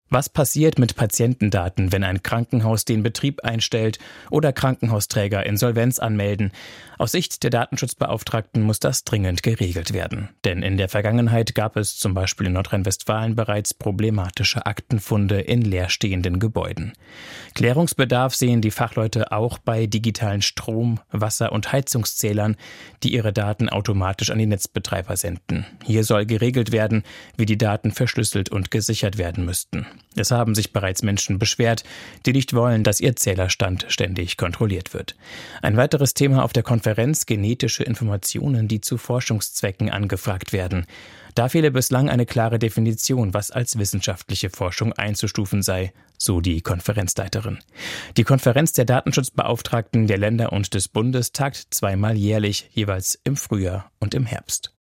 Was passiert mit Patientendaten, wenn ein Krankenhaus den Betrieb einstellt oder Krankenhausträger Insolvenz anmelden? Aus Sicht der Datenschutzbeauftragten muss das dringend geregelt werden. Denn in der Vergangenheit gab es zum Beispiel in Nordrhein-Westfalen bereits problematische Aktenfunde in leerstehenden Gebäuden. Klärungsbedarf sehen die Fachleute auch bei digitalen Strom-, Wasser- und Heizungszählern, die ihre Daten automatisch an die Netzbetreiber senden. Hier soll geregelt werden, wie die Daten verschlüsselt und gesichert werden müssten. Es haben sich bereits Menschen beschwert, die nicht wollen, dass ihr Zählerstand ständig kontrolliert wird. Ein weiteres Thema auf der Konferenz: genetische Informationen, die zu Forschungszwecken angefragt werden. Da fehle bislang eine klare Definition, was als wissenschaftliche Forschung einzustufen sei, so die Konferenzleiterin. Die Konferenz der Datenschutzbeauftragten der Länder und des Bundes tagt zweimal jährlich, jeweils im Frühjahr und im Herbst.